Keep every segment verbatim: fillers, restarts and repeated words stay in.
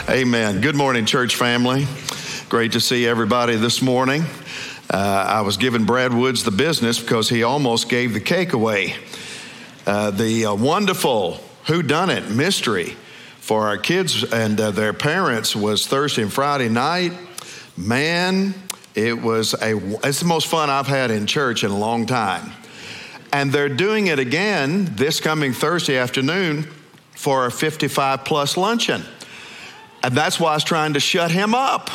Amen. Good morning, church family. Great to see everybody this morning. Uh, I was giving Brad Woods the business because he almost gave the cake away. Uh, the uh, wonderful whodunit mystery for our kids and uh, their parents was Thursday and Friday night. Man, it was a, it's the most fun I've had in church in a long time. And they're doing it again this coming Thursday afternoon for our fifty-five plus luncheon. And that's why I was trying to shut him up.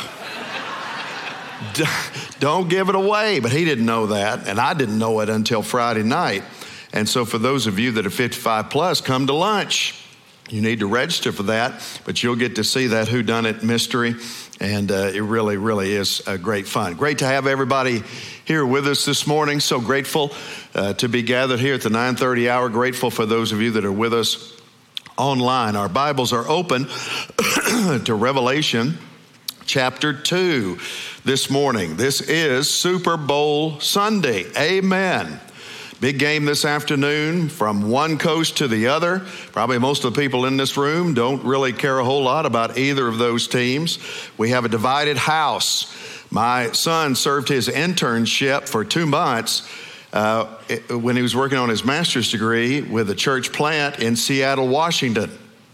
Don't give it away. But he didn't know that, and I didn't know it until Friday night. And so for those of you that are fifty-five plus, come to lunch. You need to register for that, but you'll get to see that whodunit mystery, and uh, it really, really is uh, great fun. Great to have everybody here with us this morning. So grateful uh, to be gathered here at the nine thirty hour. Grateful for those of you that are with us online. Our Bibles are open to Revelation chapter two this morning. This is Super Bowl Sunday. Amen. Big game this afternoon from one coast to the other. Probably most of the people in this room don't really care a whole lot about either of those teams. We have a divided house. My son served his internship for two months uh, when he was working on his master's degree with a church plant in Seattle, Washington.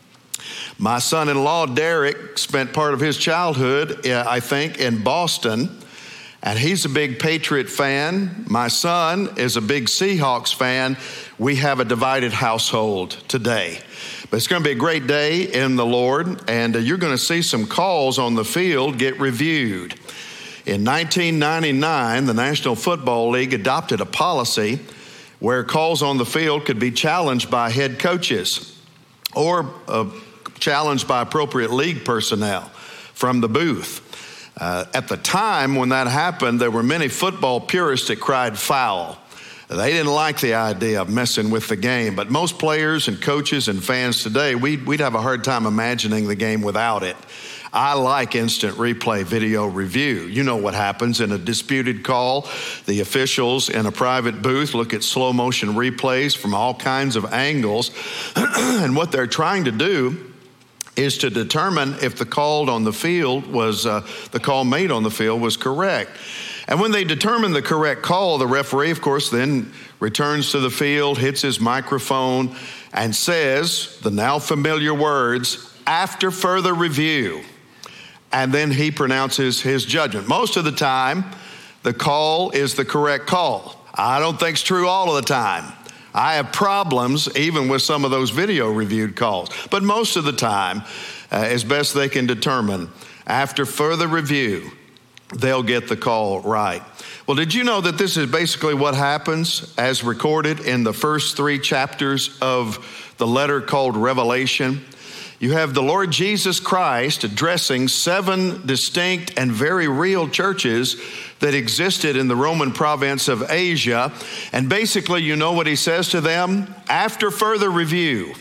My son-in-law, Derek, spent part of his childhood, uh, I think, in Boston. And he's a big Patriot fan. My son is a big Seahawks fan. We have a divided household today. But it's going to be a great day in the Lord, and uh, you're going to see some calls on the field get reviewed. In nineteen ninety-nine, the National Football League adopted a policy where calls on the field could be challenged by head coaches or uh, challenged by appropriate league personnel from the booth. Uh, at the time when that happened, there were many football purists that cried foul. They didn't like the idea of messing with the game, but most players and coaches and fans today, we'd, we'd have a hard time imagining the game without it. I like instant replay video review. You know what happens in a disputed call. The officials in a private booth look at slow motion replays from all kinds of angles, and what they're trying to do is to determine if the call on the field was, uh, the call made on the field was correct. And when they determine the correct call, the referee, of course, then returns to the field, hits his microphone, and says the now familiar words, "After further review." And then he pronounces his judgment. Most of the time, the call is the correct call. I don't think it's true all of the time. I have problems even with some of those video reviewed calls. But most of the time, uh, as best they can determine, after further review, they'll get the call right. Well, did you know that this is basically what happens as recorded in the first three chapters of the letter called Revelation? You have the Lord Jesus Christ addressing seven distinct and very real churches that existed in the Roman province of Asia. And basically, you know what he says to them? After further review,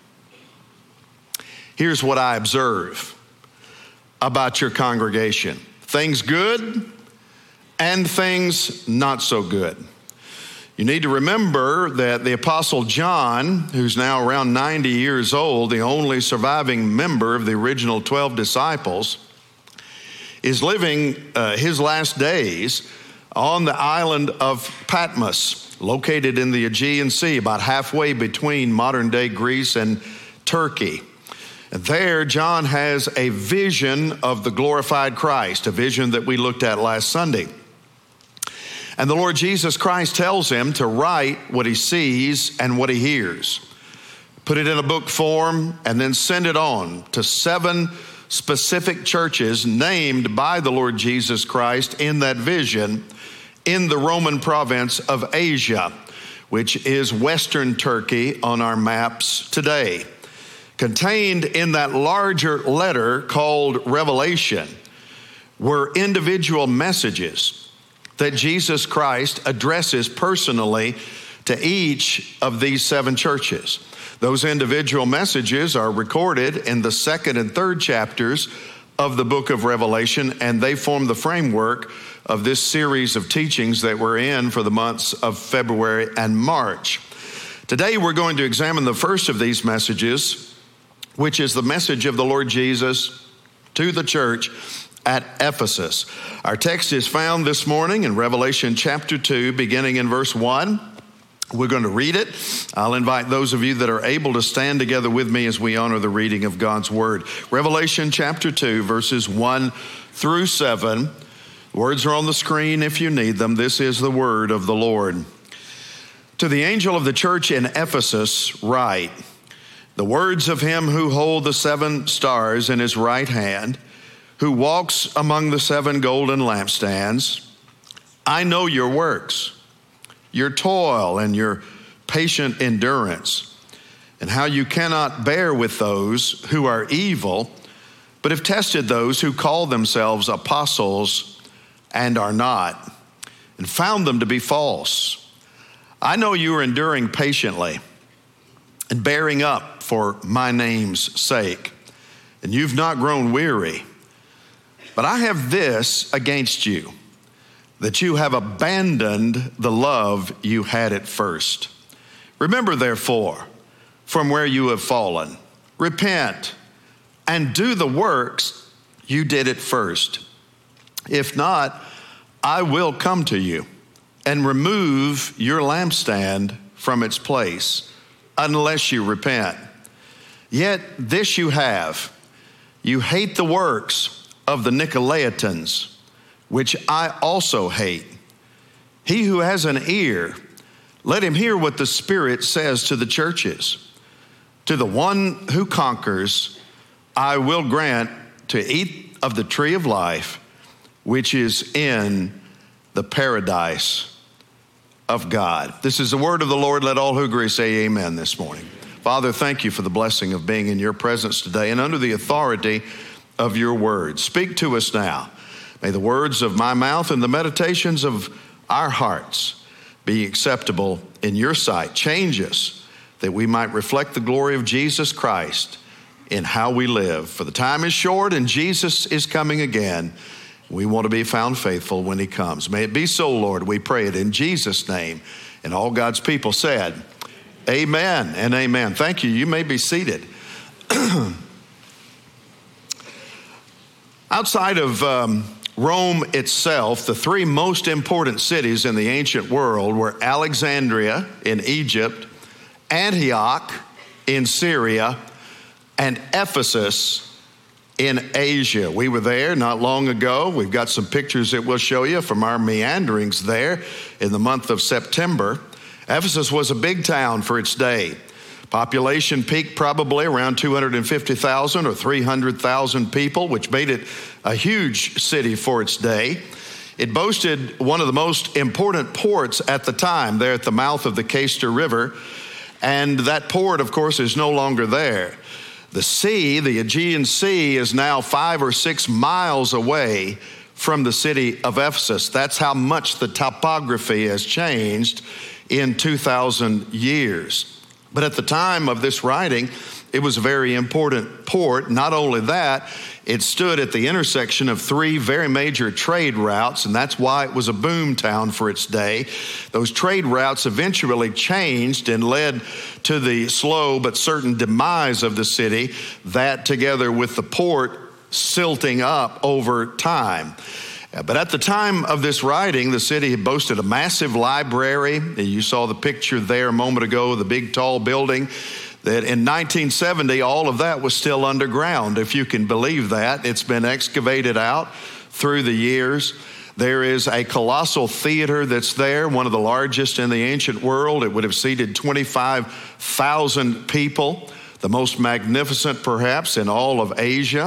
here's what I observe about your congregation. Things good and things not so good. You need to remember that the Apostle John, who's now around ninety years old, the only surviving member of the original twelve disciples, is living uh, his last days on the island of Patmos, located in the Aegean Sea, about halfway between modern-day Greece and Turkey. And there, John has a vision of the glorified Christ, a vision that we looked at last Sunday. And the Lord Jesus Christ tells him to write what he sees and what he hears. Put it in a book form and then send it on to seven specific churches named by the Lord Jesus Christ in that vision in the Roman province of Asia, which is Western Turkey on our maps today. Contained in that larger letter called Revelation were individual messages that Jesus Christ addresses personally to each of these seven churches. Those individual messages are recorded in the second and third chapters of the book of Revelation, and they form the framework of this series of teachings that we're in for the months of February and March. Today we're going to examine the first of these messages, which is the message of the Lord Jesus to the church at Ephesus. Our text is found this morning in Revelation chapter two, beginning in verse one. We're going to read it. I'll invite those of you that are able to stand together with me as we honor the reading of God's word. Revelation chapter two, verses one through seven. Words are on the screen if you need them. This is the word of the Lord. To the angel of the church in Ephesus write, the words of him who holds the seven stars in his right hand, who walks among the seven golden lampstands. I know your works, your toil and your patient endurance, and how you cannot bear with those who are evil, but have tested those who call themselves apostles and are not, and found them to be false. I know you are enduring patiently and bearing up for my name's sake, and you've not grown weary. But I have this against you, that you have abandoned the love you had at first. Remember, therefore, from where you have fallen, repent and do the works you did at first. If not, I will come to you and remove your lampstand from its place, unless you repent. Yet this you have, you hate the works of the Nicolaitans, which I also hate. He who has an ear, let him hear what the Spirit says to the churches. To the one who conquers, I will grant to eat of the tree of life, which is in the paradise of God. This is the word of the Lord. Let all who agree say amen this morning. Father, thank you for the blessing of being in your presence today and under the authority of your word. Speak to us now. May the words of my mouth and the meditations of our hearts be acceptable in your sight. Change us that we might reflect the glory of Jesus Christ in how we live. For the time is short and Jesus is coming again. We want to be found faithful when he comes. May it be so, Lord. We pray it in Jesus' name. And all God's people said, amen and amen. Thank you. You may be seated. Outside of um, Rome itself, the three most important cities in the ancient world were Alexandria in Egypt, Antioch in Syria, and Ephesus in Asia. We were there not long ago. We've got some pictures that we'll show you from our meanderings there in the month of September. Ephesus was a big town for its day. Population peaked probably around two hundred fifty thousand or three hundred thousand people, which made it a huge city for its day. It boasted one of the most important ports at the time there at the mouth of the Cayster River. And that port, of course, is no longer there. The sea, the Aegean Sea, is now five or six miles away from the city of Ephesus. That's how much the topography has changed in two thousand years. But at the time of this writing, it was a very important port. Not only that, it stood at the intersection of three very major trade routes, and that's why it was a boom town for its day. Those trade routes eventually changed and led to the slow but certain demise of the city, that together with the port silting up over time. But at the time of this writing, the city had boasted a massive library. You saw the picture there a moment ago, the big tall building. That in nineteen seventy, all of that was still underground, if you can believe that. It's been excavated out through the years. There is a colossal theater that's there, one of the largest in the ancient world. It would have seated twenty-five thousand people, the most magnificent perhaps in all of Asia.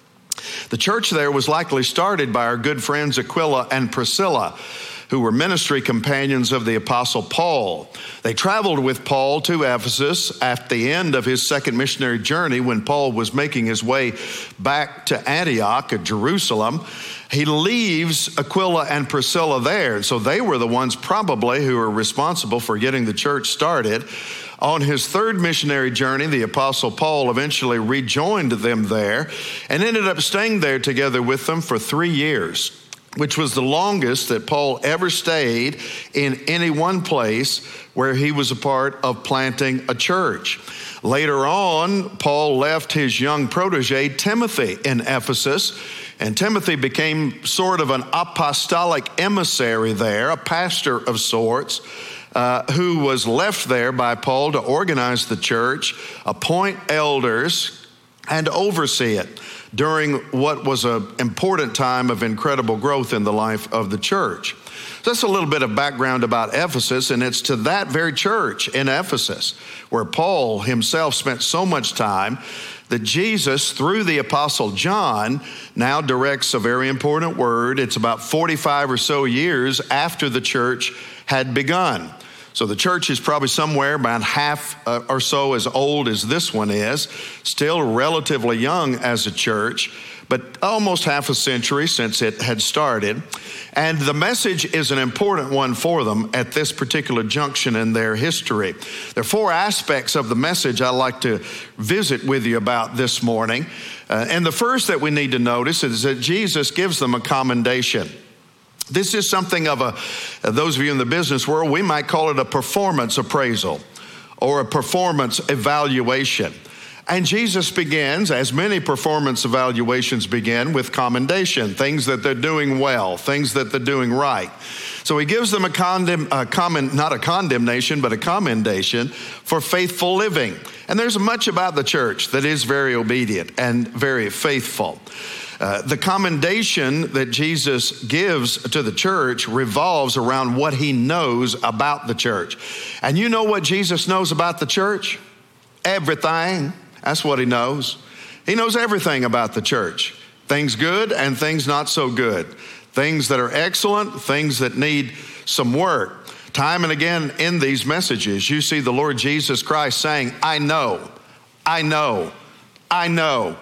The church there was likely started by our good friends Aquila and Priscilla, who were ministry companions of the Apostle Paul. They traveled with Paul to Ephesus at the end of his second missionary journey when Paul was making his way back to Antioch at Jerusalem. He leaves Aquila and Priscilla there. And so they were the ones probably who were responsible for getting the church started. On his third missionary journey, the Apostle Paul eventually rejoined them there and ended up staying there together with them for three years, which was the longest that Paul ever stayed in any one place where he was a part of planting a church. Later on, Paul left his young protege, Timothy, in Ephesus, and Timothy became sort of an apostolic emissary there, a pastor of sorts, uh, who was left there by Paul to organize the church, appoint elders, and oversee it during what was an important time of incredible growth in the life of the church. So that's a little bit of background about Ephesus, and it's to that very church in Ephesus where Paul himself spent so much time that Jesus, through the Apostle John, now directs a very important word. It's about forty-five or so years after the church had begun. So the church is probably somewhere about half uh, or so as old as this one is, still relatively young as a church, but almost half a century since it had started. And the message is an important one for them at this particular junction in their history. There are four aspects of the message I'd like to visit with you about this morning. Uh, and the first that we need to notice is that Jesus gives them a commendation. This is something of a, those of you in the business world, we might call it a performance appraisal or a performance evaluation. And Jesus begins, as many performance evaluations begin, with commendation, things that they're doing well, things that they're doing right. So he gives them a condemn, a comment, not a condemnation, but a commendation for faithful living. And there's much about the church that is very obedient and very faithful. Uh, the commendation that Jesus gives to the church revolves around what he knows about the church. And you know what Jesus knows about the church? Everything. That's what he knows. He knows everything about the church. Things good and things not so good. Things that are excellent, things that need some work. Time and again in these messages, you see the Lord Jesus Christ saying, I know, I know, I know.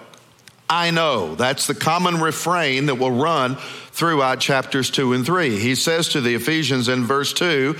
I know. That's the common refrain that will run throughout chapters two and three. He says to the Ephesians in verse two,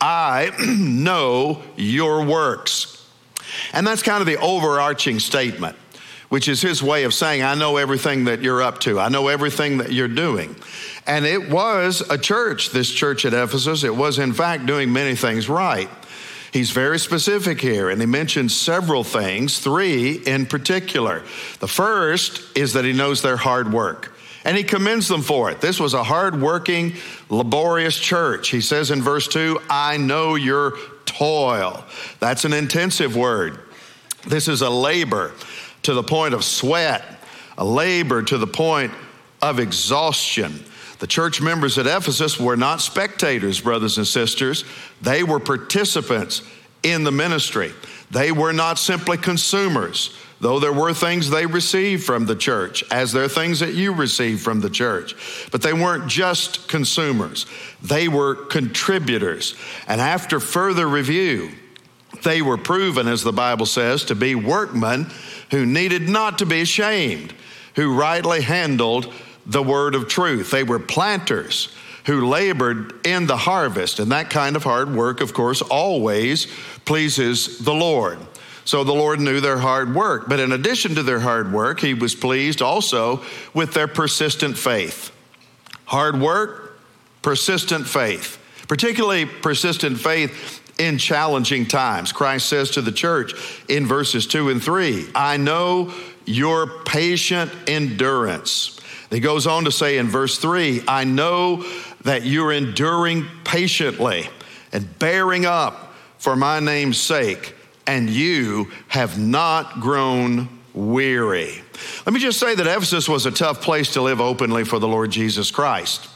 I know your works. And that's kind of the overarching statement, which is his way of saying, I know everything that you're up to. I know everything that you're doing. And it was a church, this church at Ephesus. It was, in fact, doing many things right. He's very specific here, and he mentions several things, three in particular. The first is that he knows their hard work, and he commends them for it. This was a hard-working, laborious church. He says in verse two, I know your toil. That's an intensive word. This is a labor to the point of sweat, a labor to the point of exhaustion. The church members at Ephesus were not spectators, brothers and sisters. They were participants in the ministry. They were not simply consumers, though there were things they received from the church, as there are things that you receive from the church. But they weren't just consumers. They were contributors. And after further review, they were proven, as the Bible says, to be workmen who needed not to be ashamed, who rightly handled the word of truth. They were planters who labored in the harvest. And that kind of hard work, of course, always pleases the Lord. So the Lord knew their hard work. But in addition to their hard work, he was pleased also with their persistent faith. Hard work, persistent faith, particularly persistent faith in challenging times. Christ says to the church in verses two and three, I know your patient endurance. He goes on to say in verse three, I know that you're enduring patiently and bearing up for my name's sake, and you have not grown weary. Let me just say that Ephesus was a tough place to live openly for the Lord Jesus Christ.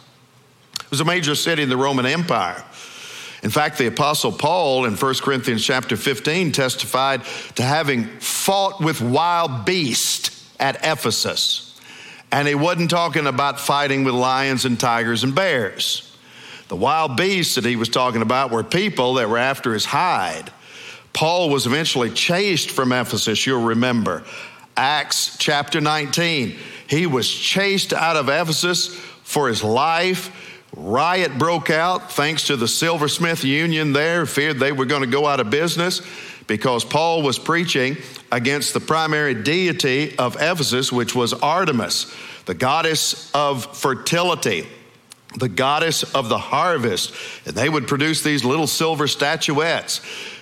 It was a major city in the Roman Empire. In fact, the Apostle Paul in First Corinthians chapter fifteen testified to having fought with wild beasts at Ephesus. And he wasn't talking about fighting with lions and tigers and bears. The wild beasts that he was talking about were people that were after his hide. Paul was eventually chased from Ephesus, you'll remember. Acts chapter nineteen, he was chased out of Ephesus for his life. Riot broke out thanks to the silversmith union there, feared they were going to go out of business because Paul was preaching against the primary deity of Ephesus, which was Artemis, the goddess of fertility, the goddess of the harvest. And they would produce these little silver statuettes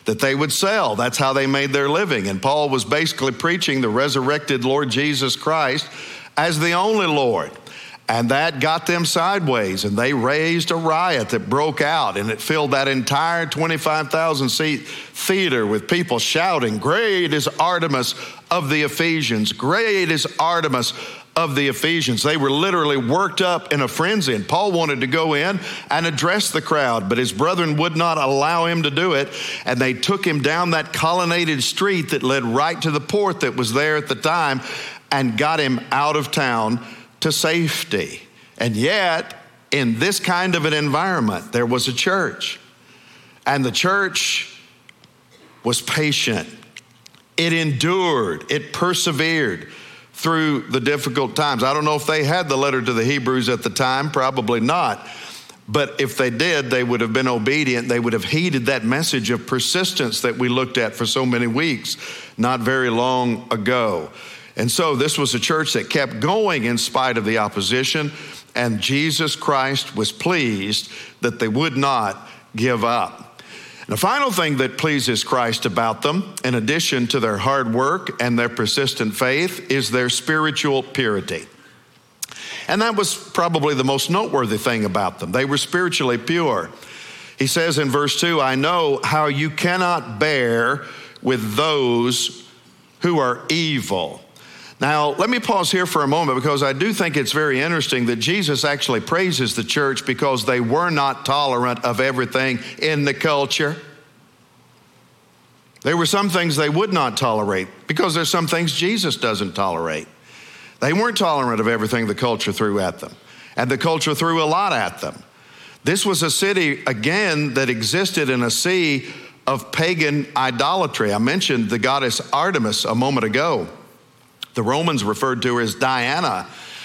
that they would sell. That's how they made their living. And Paul was basically preaching the resurrected Lord Jesus Christ as the only Lord. And that got them sideways, and they raised a riot that broke out, and it filled that entire twenty-five thousand seat theater with people shouting, "Great is Artemis of the Ephesians! Great is Artemis of the Ephesians." They were literally worked up in a frenzy, and Paul wanted to go in and address the crowd, but his brethren would not allow him to do it, and they took him down that colonnaded street that led right to the port that was there at the time and got him out of town to safety. And yet, in this kind of an environment, there was a church, and the church was patient. It endured, it persevered through the difficult times. I don't know if they had the letter to the Hebrews at the time, probably not. But if they did, they would have been obedient. They would have heeded that message of persistence that we looked at for so many weeks not very long ago. And so this was a church that kept going in spite of the opposition, and Jesus Christ was pleased that they would not give up. And the final thing that pleases Christ about them, in addition to their hard work and their persistent faith, is their spiritual purity. And that was probably the most noteworthy thing about them. They were spiritually pure. He says in verse two, "I know how you cannot bear with those who are evil." Now, let me pause here for a moment, because I do think it's very interesting that Jesus actually praises the church because they were not tolerant of everything in the culture. There were some things they would not tolerate, because there's some things Jesus doesn't tolerate. They weren't tolerant of everything the culture threw at them, and the culture threw a lot at them. This was a city, again, that existed in a sea of pagan idolatry. I mentioned the goddess Artemis a moment ago. The Romans referred to her as Diana.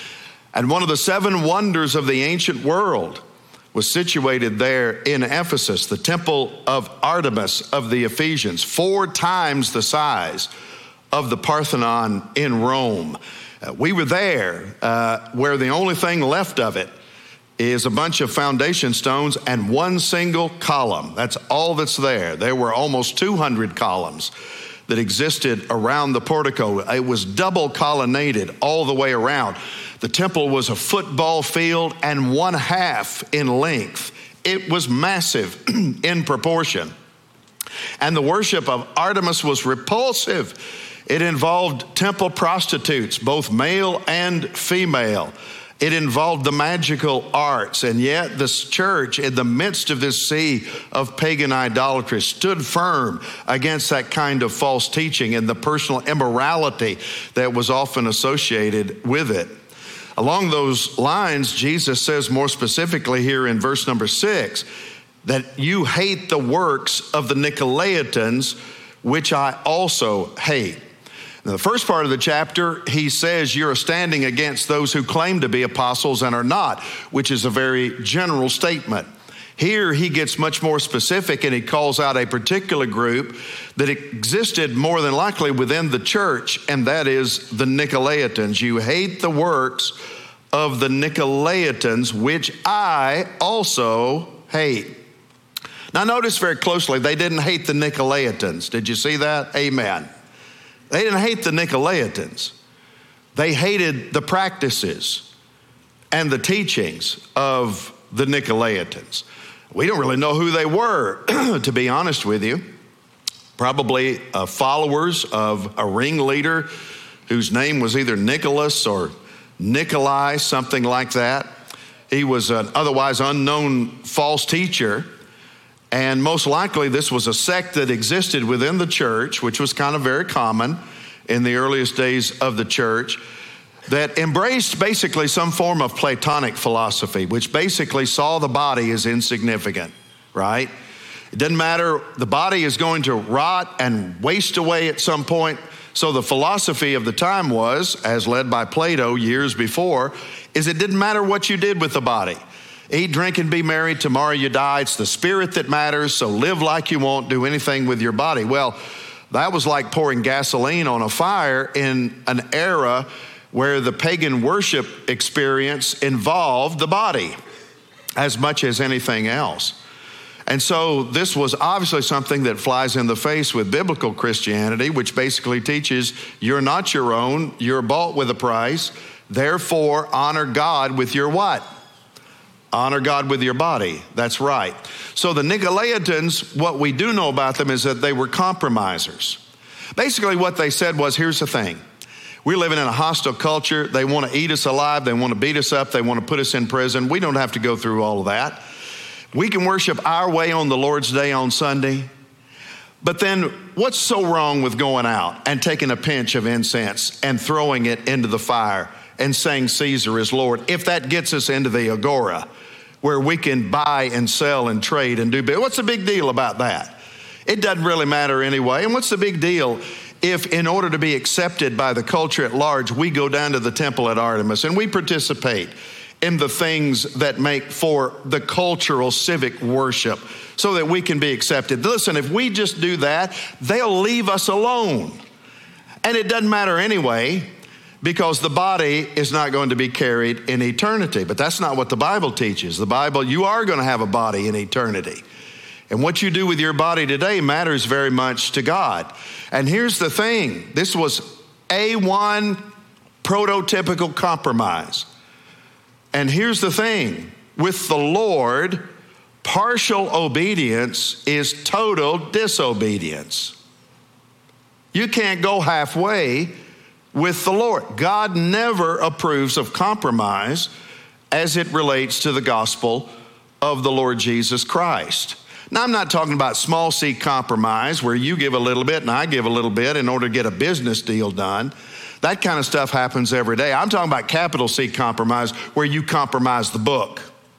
And one of the seven wonders of the ancient world was situated there in Ephesus, the temple of Artemis of the Ephesians, four times the size of the Parthenon in Rome. Uh, we were there uh, where the only thing left of it is a bunch of foundation stones and one single column. That's all that's there. There were almost two hundred columns that existed around the portico. It was double colonnaded all the way around. The temple was a football field and one half in length. It was massive in proportion. And the worship of Artemis was repulsive. It involved temple prostitutes, both male and female. It involved the magical arts, and yet this church, in the midst of this sea of pagan idolatry, stood firm against that kind of false teaching and the personal immorality that was often associated with it. Along those lines, Jesus says more specifically here in verse number six, that you hate the works of the Nicolaitans, which I also hate. In the first part of the chapter, he says you're standing against those who claim to be apostles and are not, which is a very general statement. Here he gets much more specific, and he calls out a particular group that existed more than likely within the church, and that is the Nicolaitans. You hate the works of the Nicolaitans, which I also hate. Now notice very closely, they didn't hate the Nicolaitans. Did you see that? Amen. They didn't hate the Nicolaitans. They hated the practices and the teachings of the Nicolaitans. We don't really know who they were, to be honest with you. Probably uh, followers of a ringleader whose name was either Nicholas or Nikolai, something like that. He was an otherwise unknown false teacher. And most likely this was a sect that existed within the church, which was kind of very common in the earliest days of the church, that embraced basically some form of Platonic philosophy, which basically saw the body as insignificant, right? It doesn't matter, the body is going to rot and waste away at some point. So the philosophy of the time was, as led by Plato years before, is it didn't matter what you did with the body. Eat, drink, and be merry. Tomorrow you die. It's the spirit that matters. So live like you won't do anything with your body. Well, that was like pouring gasoline on a fire in an era where the pagan worship experience involved the body as much as anything else. And so this was obviously something that flies in the face with biblical Christianity, which basically teaches you're not your own, you're bought with a price. Therefore, honor God with your what? Honor God with your body. That's right. So the Nicolaitans, what we do know about them is that they were compromisers. Basically what they said was, here's the thing. We're living in a hostile culture. They want to eat us alive. They want to beat us up. They want to put us in prison. We don't have to go through all of that. We can worship our way on the Lord's Day on Sunday. But then what's so wrong with going out and taking a pinch of incense and throwing it into the fire and saying Caesar is Lord, if that gets us into the agora where we can buy and sell and trade and do business? What's the big deal about that? It doesn't really matter anyway. And what's the big deal if, in order to be accepted by the culture at large, we go down to the temple at Artemis and we participate in the things that make for the cultural civic worship so that we can be accepted? Listen, if we just do that, they'll leave us alone. And it doesn't matter anyway, because the body is not going to be carried in eternity. But that's not what the Bible teaches. The Bible, you are going to have a body in eternity. And what you do with your body today matters very much to God. And here's the thing. This was A one prototypical compromise. And here's the thing. With the Lord, partial obedience is total disobedience. You can't go halfway with the Lord. God never approves of compromise as it relates to the gospel of the Lord Jesus Christ. Now, I'm not talking about small c compromise where you give a little bit and I give a little bit in order to get a business deal done. That kind of stuff happens every day. I'm talking about capital C compromise, where you compromise the book,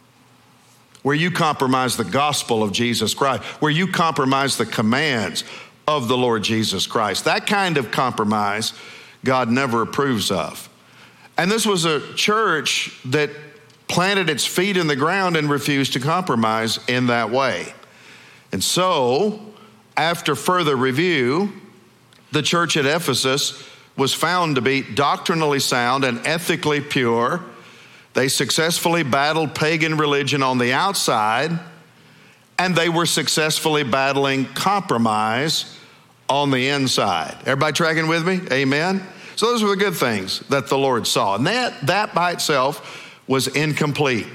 where you compromise the gospel of Jesus Christ, where you compromise the commands of the Lord Jesus Christ. That kind of compromise God never approves of. And this was a church that planted its feet in the ground and refused to compromise in that way. And so, after further review, the church at Ephesus was found to be doctrinally sound and ethically pure. They successfully battled pagan religion on the outside, and they were successfully battling compromise on the inside. Everybody tracking with me? Amen? So those were the good things that the Lord saw. And that, that by itself was incomplete.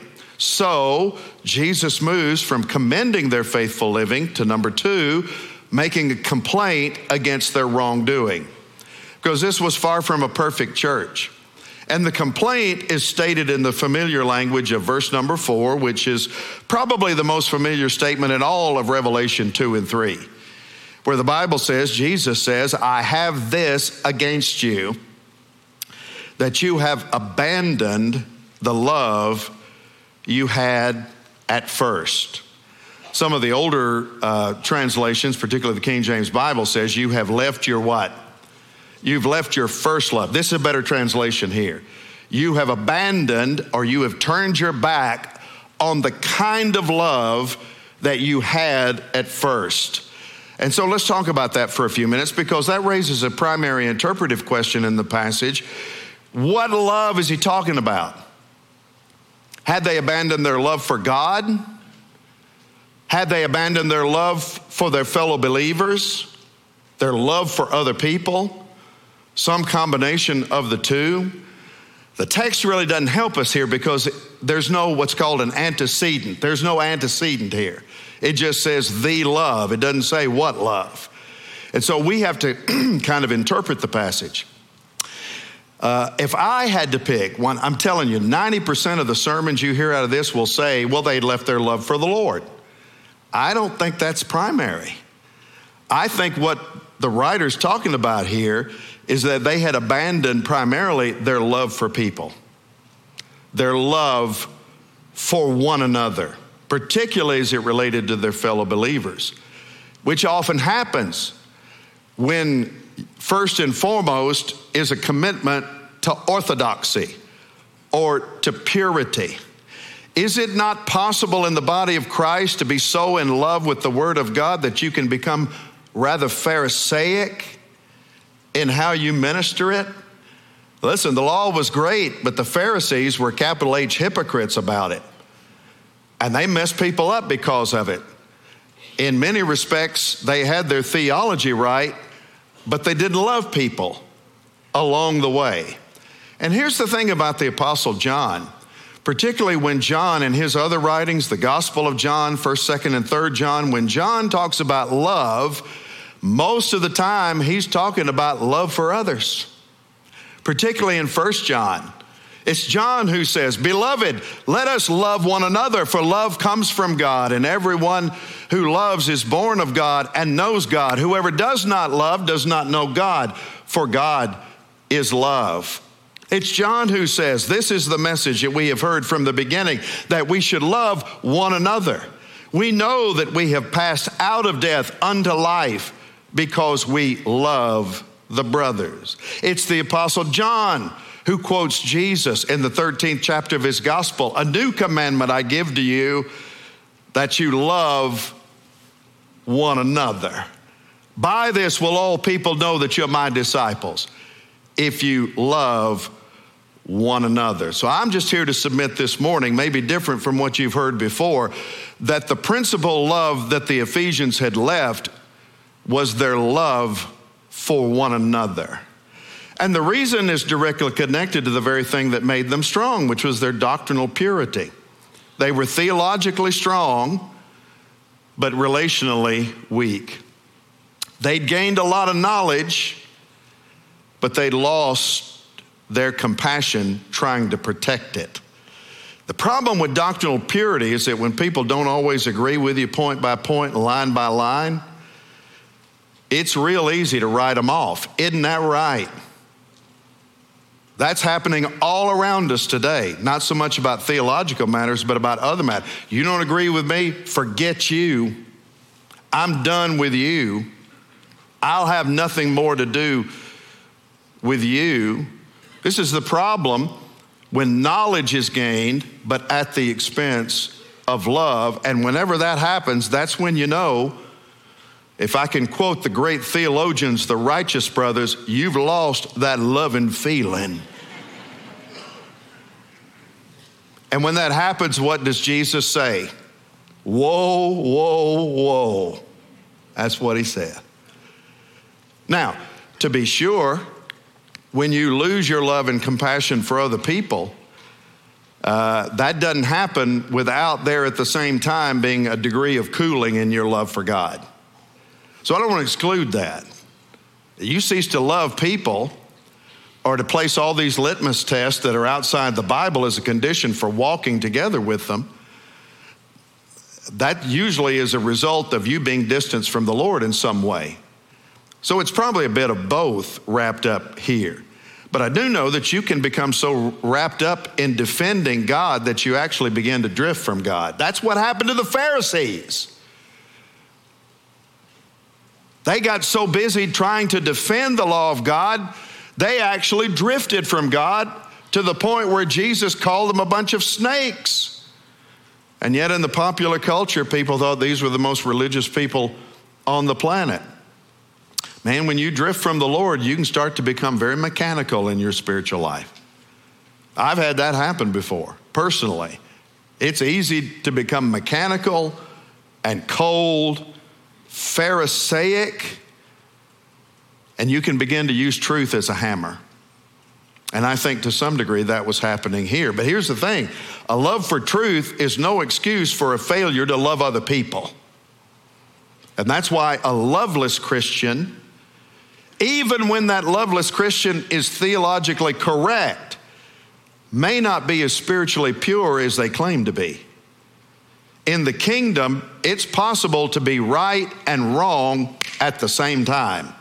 So Jesus moves from commending their faithful living to number two, making a complaint against their wrongdoing. Because this was far from a perfect church. And the complaint is stated in the familiar language of verse number four, which is probably the most familiar statement in all of Revelation two and three, where the Bible says, Jesus says, I have this against you, that you have abandoned the love you had at first. Some of the older uh, translations, particularly the King James Bible, says you have left your what? You've left your first love. This is a better translation here. You have abandoned, or you have turned your back on the kind of love that you had at first. And so let's talk about that for a few minutes, because that raises a primary interpretive question in the passage. What love is he talking about? Had they abandoned their love for God? Had they abandoned their love for their fellow believers? Their love for other people? Some combination of the two? The text really doesn't help us here, because there's no what's called an antecedent. There's no antecedent here. It just says the love. It doesn't say what love. And so we have to kind of interpret the passage. Uh, if I had to pick one, I'm telling you, ninety percent of the sermons you hear out of this will say, well, they left their love for the Lord. I don't think that's primary. I think what the writer's talking about here is that they had abandoned primarily their love for people, their love for one another, particularly as it related to their fellow believers, which often happens when first and foremost is a commitment to orthodoxy or to purity. Is it not possible in the body of Christ to be so in love with the Word of God that you can become rather Pharisaic in how you minister it? Listen, the law was great, but the Pharisees were capital H hypocrites about it. And they messed people up because of it. in many respects, they had their theology right, but they didn't love people along the way. And here's the thing about the Apostle John, particularly when John in his other writings, the Gospel of John, first, second, and third John, when John talks about love, most of the time he's talking about love for others, particularly in First John. It's John who says, "Beloved, let us love one another, for love comes from God, and everyone who loves is born of God and knows God. Whoever does not love does not know God, for God is love." It's John who says, "This is the message that we have heard from the beginning, that we should love one another. We know that we have passed out of death unto life because we love the brothers." It's the Apostle John who quotes Jesus in the thirteenth chapter of his gospel, "A new commandment I give to you, that you love one another. By this will all people know that you're my disciples, if you love one another." So I'm just here to submit this morning, maybe different from what you've heard before, that the principal love that the Ephesians had left was their love for one another. And the reason is directly connected to the very thing that made them strong, which was their doctrinal purity. They were theologically strong, but relationally weak. They'd gained a lot of knowledge, but they lost their compassion trying to protect it. The problem with doctrinal purity is that when people don't always agree with you point by point, line by line, it's real easy to write them off. Isn't that right? That's happening all around us today. Not so much about theological matters, but about other matters. You don't agree with me? Forget you. I'm done with you. I'll have nothing more to do with you. This is the problem when knowledge is gained, but at the expense of love. And whenever that happens, that's when you know, if I can quote the great theologians, the righteous brothers, you've lost that loving feeling. And when that happens, what does Jesus say? Whoa, whoa, whoa. That's what he said. Now, to be sure, when you lose your love and compassion for other people, uh, that doesn't happen without there at the same time being a degree of cooling in your love for God. So I don't want to exclude that. You cease to love people or to place all these litmus tests that are outside the Bible as a condition for walking together with them. That usually is a result of you being distanced from the Lord in some way. So it's probably a bit of both wrapped up here. But I do know that you can become so wrapped up in defending God that you actually begin to drift from God. That's what happened to the Pharisees. They got so busy trying to defend the law of God, they actually drifted from God to the point where Jesus called them a bunch of snakes. And yet in the popular culture, people thought these were the most religious people on the planet. Man, when you drift from the Lord, you can start to become very mechanical in your spiritual life. I've had that happen before, personally. It's easy to become mechanical and cold, Pharisaic, and you can begin to use truth as a hammer. And I think to some degree that was happening here. But here's the thing, a love for truth is no excuse for a failure to love other people. And that's why a loveless Christian, even when that loveless Christian is theologically correct, may not be as spiritually pure as they claim to be. In the kingdom, it's possible to be right and wrong at the same time.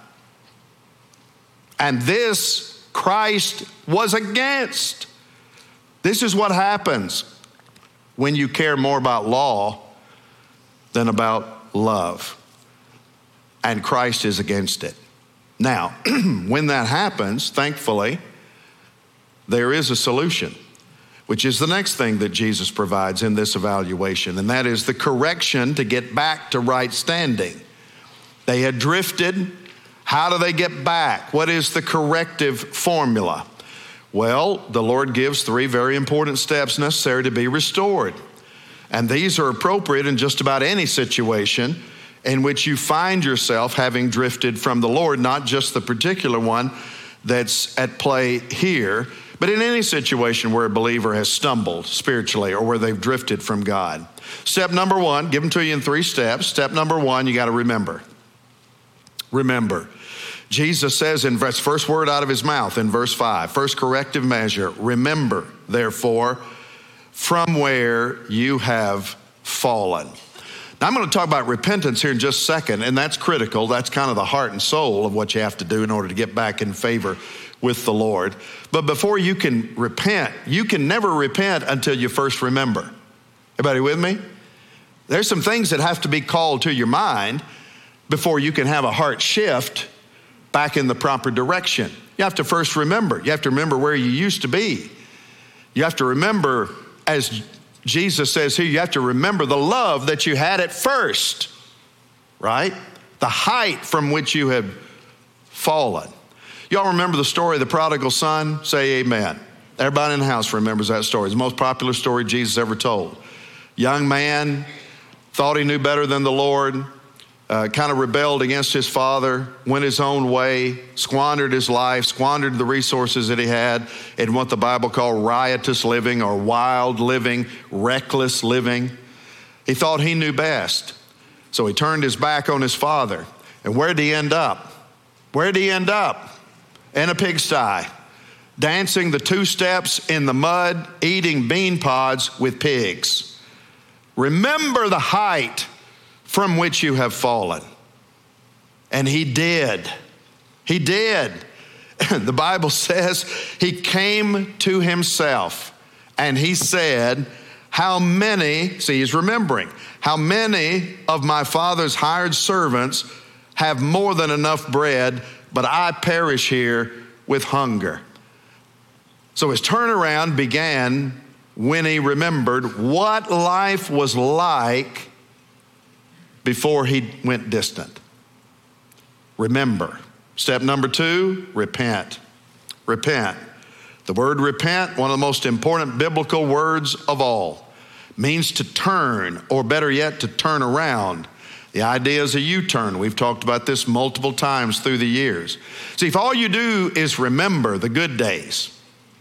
And this Christ was against. This is what happens when you care more about law than about love. And Christ is against it. Now, when that happens, thankfully, there is a solution, which is the next thing that Jesus provides in this evaluation, and that is the correction to get back to right standing. They had drifted. How do they get back? What is the corrective formula? Well, the Lord gives three very important steps necessary to be restored. And these are appropriate in just about any situation in which you find yourself having drifted from the Lord, not just the particular one that's at play here, but in any situation where a believer has stumbled spiritually or where they've drifted from God. Step number one, give them to you in three steps. Step number one, you got to remember. Remember. Jesus says in verse, first word out of his mouth in verse five, first corrective measure, remember, therefore, from where you have fallen. Now, I'm going to talk about repentance here in just a second, and that's critical. That's kind of the heart and soul of what you have to do in order to get back in favor with the Lord. But before you can repent, you can never repent until you first remember. Everybody with me? There's some things that have to be called to your mind before you can have a heart shift back in the proper direction. You have to first remember. You have to remember where you used to be. You have to remember, as Jesus says here, you have to remember the love that you had at first, right? The height from which you have fallen. Y'all remember the story of the prodigal son? Say amen. Everybody in the house remembers that story. It's the most popular story Jesus ever told. Young man, thought he knew better than the Lord, uh, kind of rebelled against his father, went his own way, squandered his life, squandered the resources that he had in what the Bible called riotous living or wild living, reckless living. He thought he knew best. So he turned his back on his father. And where did he end up? Where did he end up? In a pigsty, dancing the two steps in the mud, eating bean pods with pigs. Remember the height from which you have fallen. And he did. He did. The Bible says he came to himself and he said, how many, see, he's remembering, how many of my father's hired servants have more than enough bread, but I perish here with hunger. So his turnaround began when he remembered what life was like before he went distant. Remember. Step number two, repent. Repent. The word repent, one of the most important biblical words of all, means to turn, or better yet, to turn around. The idea is a U-turn. We've talked about this multiple times through the years. See, if all you do is remember the good days,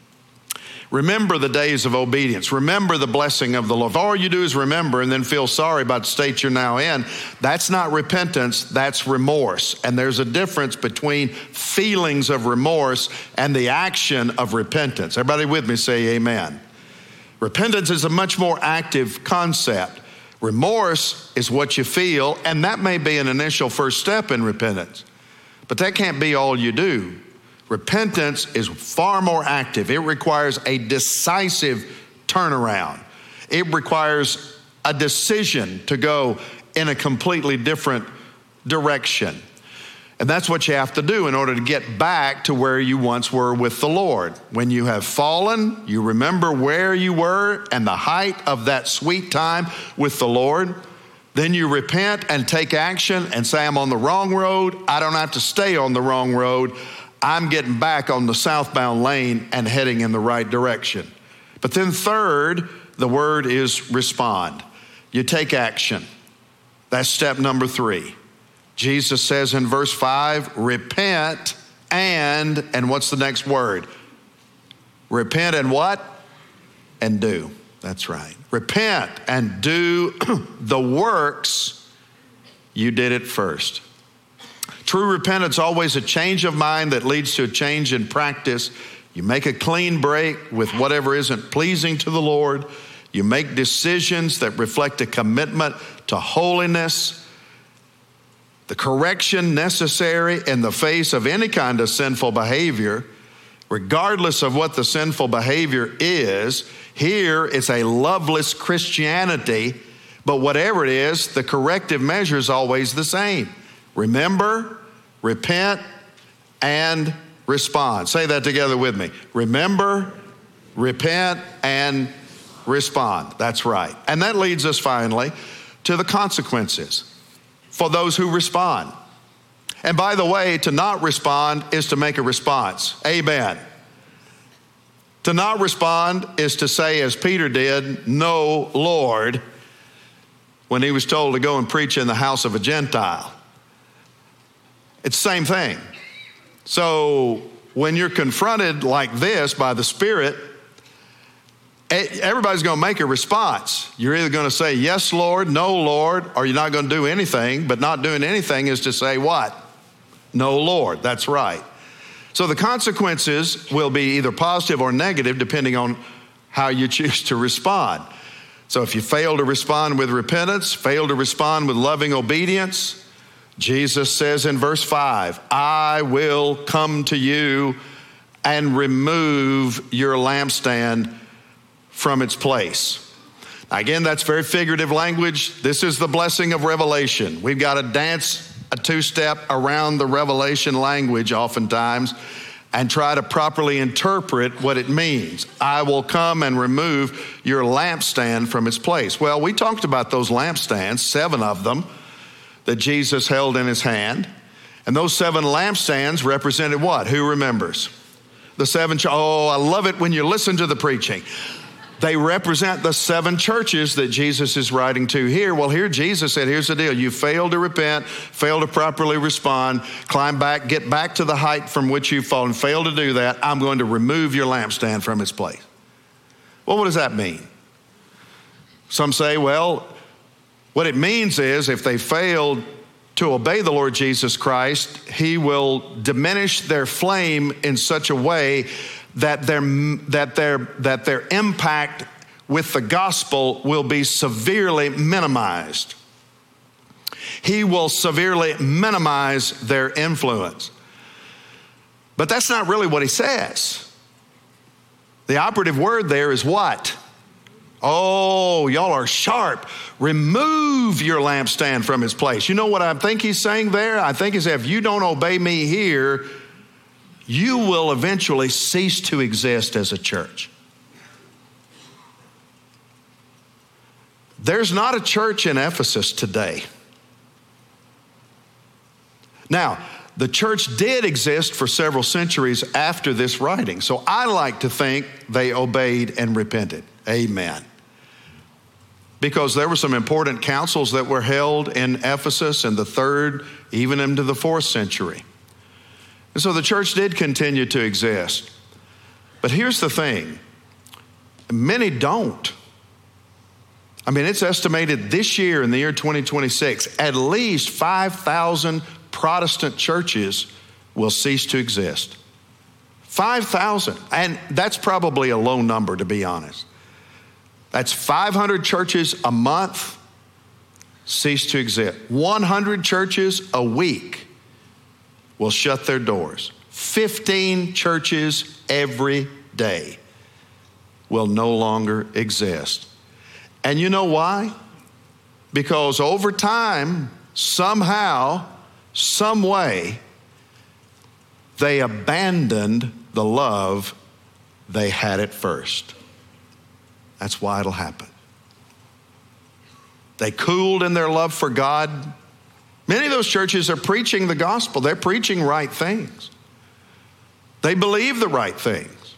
remember the days of obedience, remember the blessing of the Lord. If all you do is remember and then feel sorry about the state you're now in, that's not repentance, that's remorse. And there's a difference between feelings of remorse and the action of repentance. Everybody with me say amen. Repentance is a much more active concept. Remorse is what you feel, and that may be an initial first step in repentance, but that can't be all you do. Repentance is far more active. It requires a decisive turnaround. It requires a decision to go in a completely different direction. And that's what you have to do in order to get back to where you once were with the Lord. When you have fallen, you remember where you were and the height of that sweet time with the Lord. Then you repent and take action and say, I'm on the wrong road. I don't have to stay on the wrong road. I'm getting back on the southbound lane and heading in the right direction. But then third, the word is respond. You take action. That's step number three. Jesus says in verse five, repent and, and what's the next word? Repent and what? And do. That's right. Repent and do the works you did at first. True repentance, always a change of mind that leads to a change in practice. You make a clean break with whatever isn't pleasing to the Lord. You make decisions that reflect a commitment to holiness. The correction necessary in the face of any kind of sinful behavior, regardless of what the sinful behavior is. Here it's a loveless Christianity, but whatever it is, the corrective measure is always the same. Remember, repent, and respond. Say that together with me. Remember, repent, and respond. That's right. And that leads us finally to the consequences for those who respond. And by the way, to not respond is to make a response. Amen. To not respond is to say, as Peter did, no, Lord. when he was told to go and preach in the house of a Gentile. It's the same thing. So when you're confronted like this by the Spirit, everybody's going to make a response. You're either going to say, yes, Lord, no, Lord, or you're not going to do anything. But not doing anything is to say what? No, Lord. That's right. So the consequences will be either positive or negative depending on how you choose to respond. So if you fail to respond with repentance, fail to respond with loving obedience, Jesus says in verse five, I will come to you and remove your lampstand from its place. Now again, that's very figurative language. This is the blessing of revelation. We've got to dance a two-step around the revelation language oftentimes and try to properly interpret what it means. I will come and remove your lampstand from its place. Well, we talked about those lampstands, seven of them, that Jesus held in his hand. And those seven lampstands represented what? Who remembers? The seven, ch- oh, I love it when you listen to the preaching. They represent the seven churches that Jesus is writing to here. Well, here Jesus said, here's the deal. You fail to repent, fail to properly respond, climb back, get back to the height from which you've fallen, fail to do that, I'm going to remove your lampstand from its place. Well, what does that mean? Some say, well, what it means is if they failed to obey the Lord Jesus Christ, he will diminish their flame in such a way that their, that their, that their impact with the gospel will be severely minimized. He will severely minimize their influence. But that's not really what he says. The operative word there is what? Oh, y'all are sharp. Remove your lampstand from its place. You know what I think he's saying there? I think he's saying, if you don't obey me here, you will eventually cease to exist as a church. There's not a church in Ephesus today. Now, the church did exist for several centuries after this writing, so I like to think they obeyed and repented. Amen. Because there were some important councils that were held in Ephesus in the third, even into the fourth century. And so the church did continue to exist. But here's the thing. Many don't. I mean, it's estimated this year, in the year twenty twenty-six, at least five thousand Protestant churches will cease to exist. five thousand. And that's probably a low number, to be honest. That's five hundred churches a month cease to exist. one hundred churches a week will shut their doors. fifteen churches every day will no longer exist. And you know why? Because over time, somehow, some way, they abandoned the love they had at first. That's why it'll happen. They cooled in their love for God. Many of those churches are preaching the gospel. They're preaching right things. They believe the right things.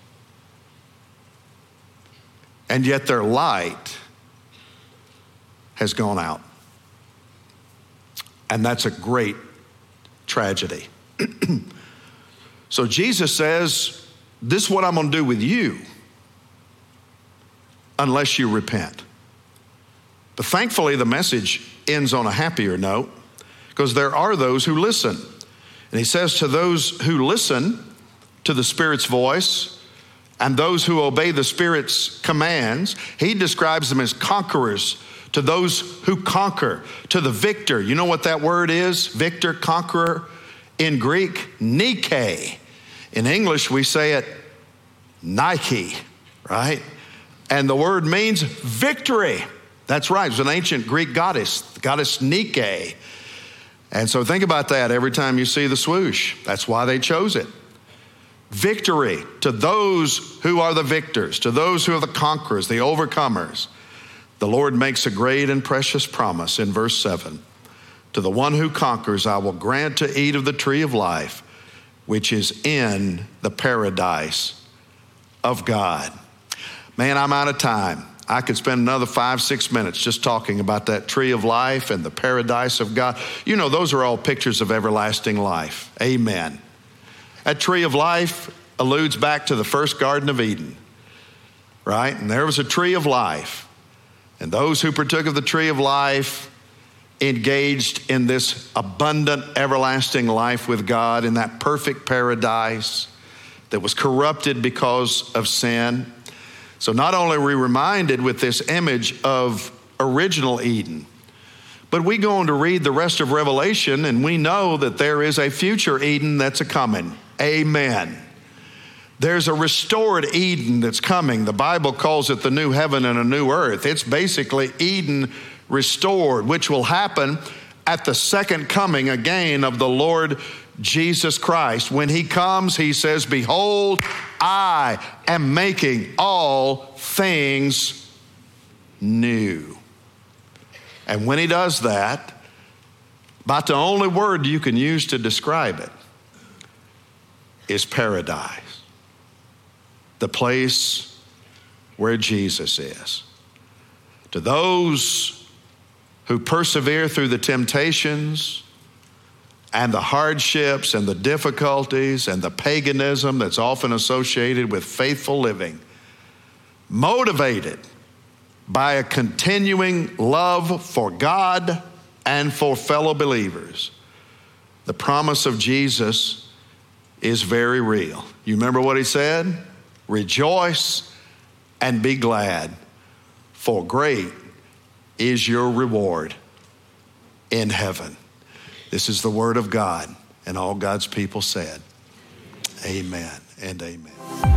And yet their light has gone out. And that's a great tragedy. So Jesus says, this is what I'm going to do with you unless you repent. But thankfully, the message ends on a happier note because there are those who listen. And he says to those who listen to the Spirit's voice and those who obey the Spirit's commands, he describes them as conquerors. To those who conquer, to the victor. You know what that word is? Victor, conqueror. In Greek, Nike. In English, we say it Nike, right? And the word means victory. That's right. It was an ancient Greek goddess, the goddess Nike. And so think about that every time you see the swoosh. That's why they chose it. Victory to those who are the victors, to those who are the conquerors, the overcomers. The Lord makes a great and precious promise in verse seven. To the one who conquers, I will grant to eat of the tree of life, which is in the paradise of God. Man, I'm out of time. I could spend another five, six minutes just talking about that tree of life and the paradise of God. You know, those are all pictures of everlasting life. Amen. That tree of life alludes back to the first Garden of Eden, right? And there was a tree of life. And those who partook of the tree of life engaged in this abundant, everlasting life with God in that perfect paradise that was corrupted because of sin. So not only are we reminded with this image of original Eden, but we go on to read the rest of Revelation and we know that there is a future Eden that's a coming. Amen. There's a restored Eden that's coming. The Bible calls it the new heaven and a new earth. It's basically Eden restored, which will happen at the second coming again of the Lord Jesus Christ. When he comes, he says, behold, I am making all things new. And when he does that, about the only word you can use to describe it is paradise. The place where Jesus is. To those who persevere through the temptations and the hardships and the difficulties and the paganism that's often associated with faithful living, motivated by a continuing love for God and for fellow believers, the promise of Jesus is very real. You remember what he said? Rejoice and be glad, for great is your reward in heaven. This is the word of God, and all God's people said, amen and amen.